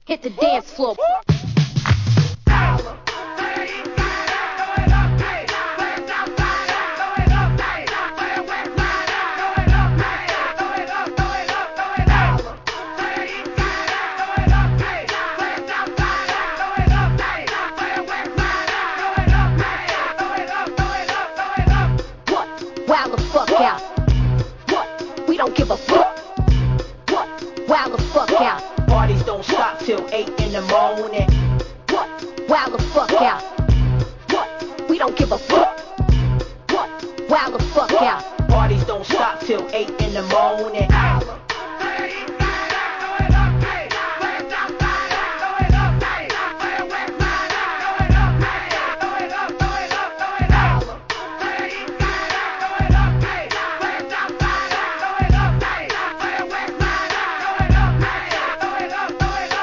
Hit the dance floor. Wow the fuck out. What? We don't give a fuck. What? Wow the fuck out. Parties don't stop till 8 in the morning. What? Wow the fuck out. What? We don't give a fuck. What? Wow the fuck out. Parties don't stop till 8 in the morning.